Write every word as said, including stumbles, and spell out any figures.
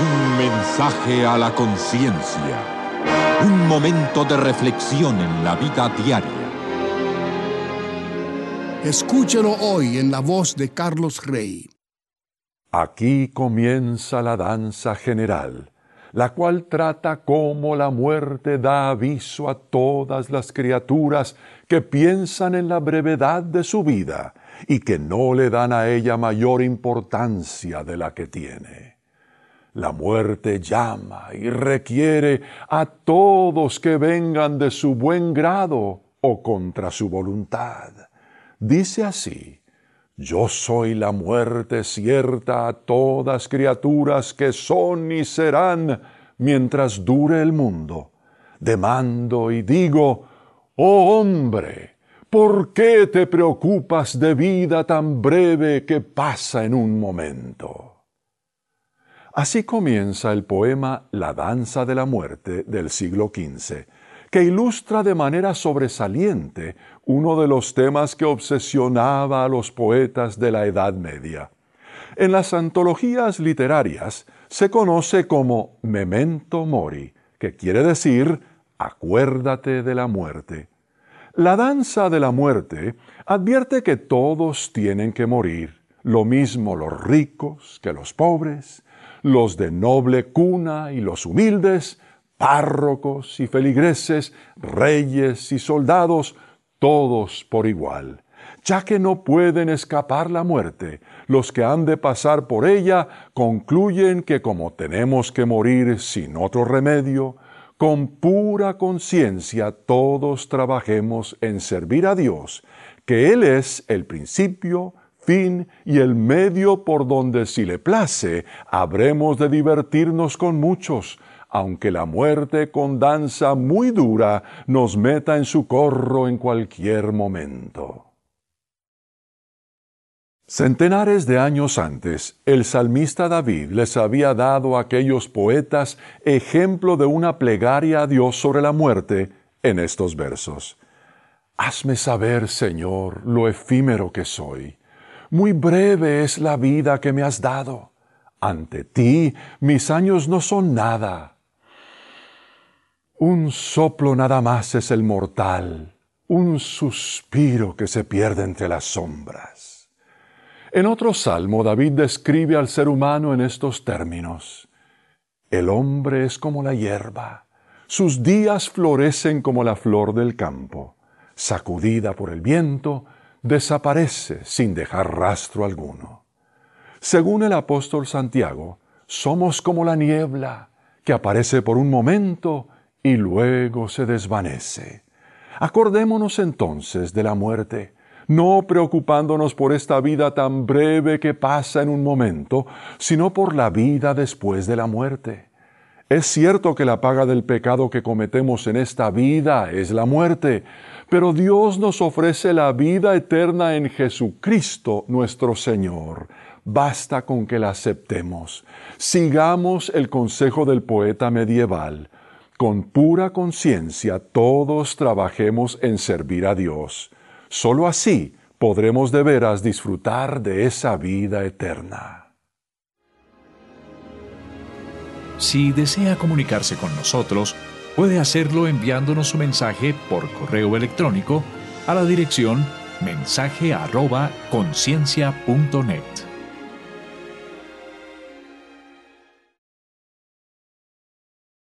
Un mensaje a la conciencia. Un momento de reflexión en la vida diaria. Escúchelo hoy en la voz de Carlos Rey. Aquí comienza la danza general, la cual trata cómo la muerte da aviso a todas las criaturas que piensan en la brevedad de su vida y que no le dan a ella mayor importancia de la que tiene. La muerte llama y requiere a todos que vengan de su buen grado o contra su voluntad. Dice así: yo soy la muerte cierta a todas criaturas que son y serán mientras dure el mundo. Demando y digo: oh hombre, ¿por qué te preocupas de vida tan breve que pasa en un momento? Así comienza el poema La danza de la muerte del siglo quince, que ilustra de manera sobresaliente uno de los temas que obsesionaba a los poetas de la Edad Media. En las antologías literarias se conoce como memento mori, que quiere decir acuérdate de la muerte. La danza de la muerte advierte que todos tienen que morir, lo mismo los ricos que los pobres, los de noble cuna y los humildes, párrocos y feligreses, reyes y soldados, todos por igual, ya que no pueden escapar la muerte. Los que han de pasar por ella concluyen que como tenemos que morir sin otro remedio, con pura conciencia todos trabajemos en servir a Dios, que Él es el principio, fin y el medio por donde, si le place, habremos de divertirnos con muchos, aunque la muerte con danza muy dura nos meta en su corro en cualquier momento. Centenares de años antes, el salmista David les había dado a aquellos poetas ejemplo de una plegaria a Dios sobre la muerte en estos versos: hazme saber, Señor, lo efímero que soy. Muy breve es la vida que me has dado. Ante ti mis años no son nada. Un soplo nada más es el mortal, un suspiro que se pierde entre las sombras. En otro salmo, David describe al ser humano en estos términos: el hombre es como la hierba, sus días florecen como la flor del campo, sacudida por el viento, desaparece sin dejar rastro alguno. Según el apóstol Santiago, somos como la niebla, que aparece por un momento y luego se desvanece. Acordémonos entonces de la muerte, no preocupándonos por esta vida tan breve que pasa en un momento, sino por la vida después de la muerte. Es cierto que la paga del pecado que cometemos en esta vida es la muerte, pero Dios nos ofrece la vida eterna en Jesucristo nuestro Señor. Basta con que la aceptemos. Sigamos el consejo del poeta medieval. Con pura conciencia todos trabajemos en servir a Dios. Solo así podremos de veras disfrutar de esa vida eterna. Si desea comunicarse con nosotros, puede hacerlo enviándonos su mensaje por correo electrónico a la dirección mensaje arroba conciencia punto net.